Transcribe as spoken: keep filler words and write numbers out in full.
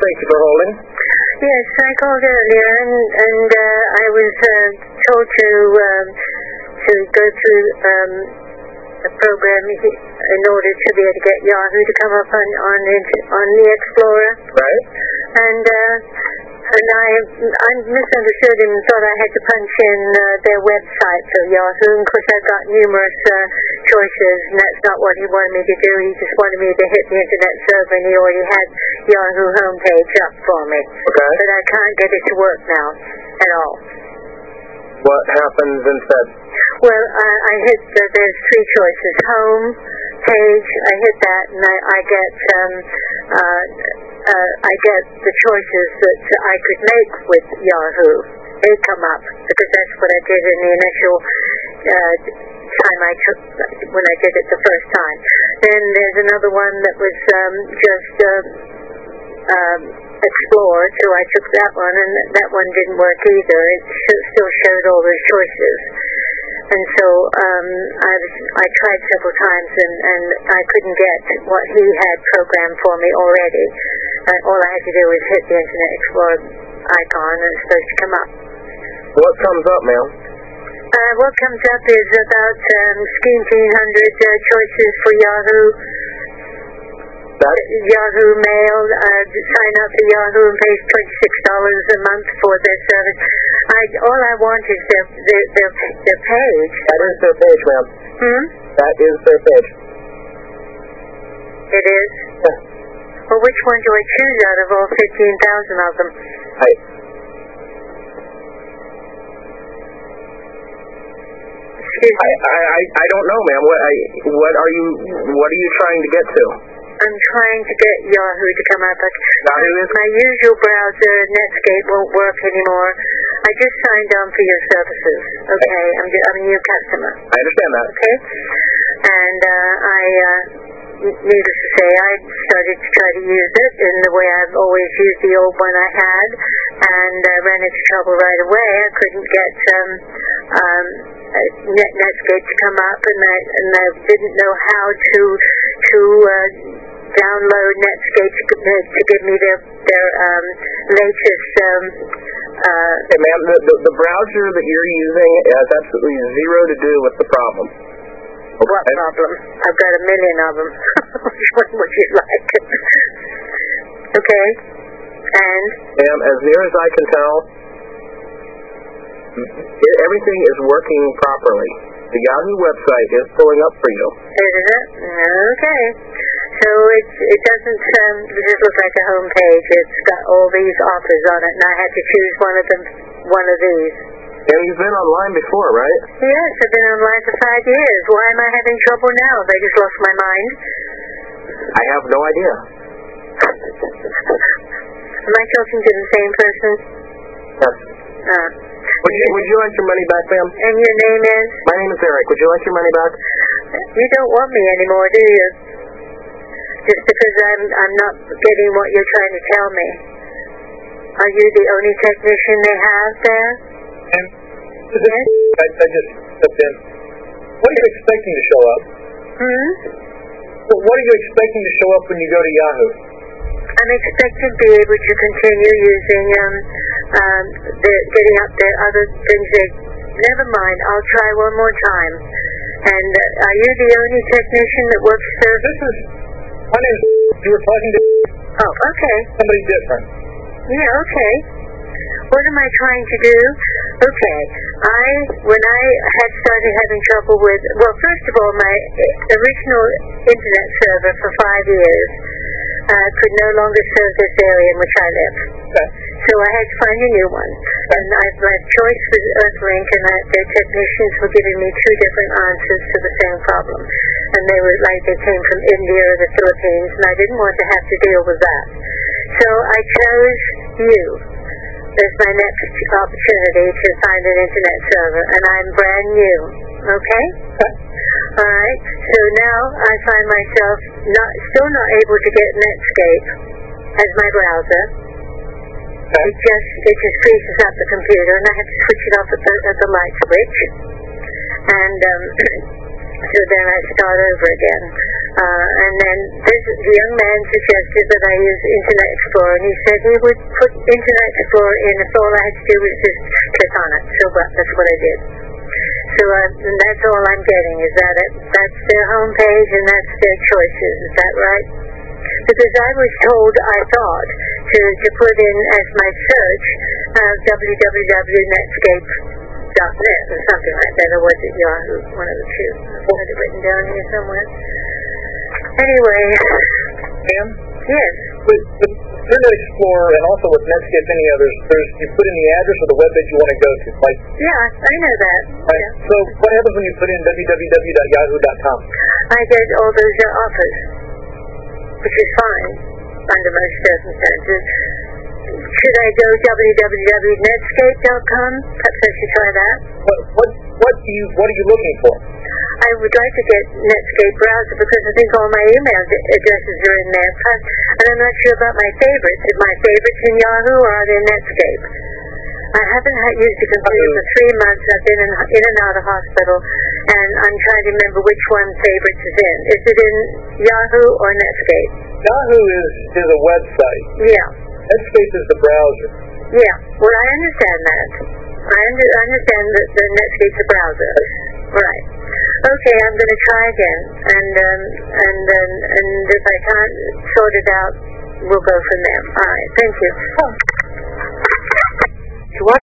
Thank you for holding. Yes, I called earlier, and, and uh, I was uh, told to um, to go through um, a program in order to be able to get Yahoo to come up on on, it, on the Explorer. Right. And uh, and I I misunderstood him and thought I had to punch in uh, their website for Yahoo. And of course, I've got numerous uh, choices, and that's not what he wanted me to do. He just wanted me to hit the internet server, and he already had Yahoo homepage up for me. Okay. But I can't get it to work now at all. What happens instead? Well, I, I hit the, there's three choices: home page. I hit that, and I, I get um, uh, uh, I get the choices that I could make with Yahoo. They come up because that's what I did in the initial uh, time I took when I did it the first time. Then there's another one that was um, just uh, um, Explore, so I took that one, and that one didn't work either. It sh- still showed all those choices. And so um, I was I tried several times, and, and I couldn't get what he had programmed for me already. Uh, all I had to do was hit the Internet Explorer icon, and it's supposed to come up. What comes up, ma'am? Uh, what comes up is about um, sixteen hundred uh, choices for Yahoo. That? Yahoo Mail, uh, sign up for Yahoo and pay twenty-six dollars a month for their service. I, all I want is their, their, their, their page. That is their page, ma'am. Hmm? That is their page. It is? Yeah. Well, which one do I choose out of all fifteen thousand of them? I... Excuse me? I, I, I don't know, ma'am. What, I, what are you What are you trying to get to? I'm trying to get Yahoo to come up. Yahoo is? My usual browser, Netscape, won't work anymore. I just signed on for your services. Okay, I'm, just, I'm a new customer. I understand that. Okay, and uh, I, uh, needless to say, I started to try to use it in the way I've always used the old one I had, and I ran into trouble right away. I couldn't get um, um, Net Netscape to come up, and I, and I didn't know how to to uh, download Netscape to, to give me their their um, latest. Um, uh, hey, ma'am, the, the the browser that you're using has absolutely zero to do with the problem. Okay. What problem? I've got a million of them. Which one would you like? Okay. And? Ma'am, as near as I can tell, everything is working properly. The Yahoo website is pulling up for you. Is it? Okay. So it it doesn't um, just look like a home page. It's got all these offers on it, and I had to choose one of them, one of these. And you've been online before, right? Yes, I've been online for five years. Why am I having trouble now? Have I just lost my mind? I have no idea. Am I talking to the same person? Yes. Uh, would you, would you like your money back, ma'am? And your name is? My name is Eric. Would you like your money back? You don't want me anymore, do you? Just because I'm I'm not getting what you're trying to tell me. Are you the only technician they have there? And yes? I, I just stepped in. What are you expecting to show up? Hmm? What are you expecting to show up when you go to Yahoo? I'm expecting to be able to continue using um, um, the, getting up there other things. They, never mind, I'll try one more time. And uh, are you the only technician that works there? This is, my name is, you were talking to Oh, okay. somebody different. Yeah, okay. What am I trying to do? Okay, I, when I had started having trouble with, well, first of all, my original internet server for five years uh, could no longer serve this area in which I live. Okay. So I had to find a new one. And I, my choice was Earthlink, and I, their technicians were giving me two different answers to the same problem. And they were like they came from India or the Philippines, and I didn't want to have to deal with that. So I chose you as my next opportunity to find an internet server, and I'm brand new. Okay? All right. So now I find myself not still not able to get Netscape as my browser. Okay. It just it just freezes up the computer, and I have to switch it off at the, at the light switch. And um, so then I start over again. Uh, and then this, the young man suggested that I use Internet Explorer, and he said he would put Internet Explorer in if all I had to do was just click on it. So well, that's what I did. So uh, and that's all I'm getting, is that it, that's their homepage and that's their choices. Is that right? Because I was told, I thought, to, to put in as my search uh, w w w dot netscape dot net or something like that, or was it Yahoo? One of the two. I had it written down here somewhere. Anyway. Pam? Yes. With, with Internet Explorer and also with Netscape, any others, there's, you put in the address of the web page you want to go to. Like, yeah, I know that. Right. Yeah. So what happens when you put in w w w dot yahoo dot com? I get all those uh, offers, which is fine under most circumstances. Should I go w w w dot netscape dot com? Perhaps I should try that. What what what do you what are you looking for? I would like to get Netscape browser because I think all my email addresses are in there. Plus, and I'm not sure about my favorites. Are my favorites in Yahoo or are they Netscape? I haven't had, used a computer for three months. I've been in, in and out of hospital, and I'm trying to remember which one favorites is in. Is it in Yahoo or Netscape? Yahoo is is a website. Yeah. Netscape is the browser. Yeah. Well, I understand that. I, under, I understand that the Netscape's a browser. Right. Okay, I'm going to try again, and um, and then and if I can't sort it out, we'll go from there. All right. Thank you. Oh.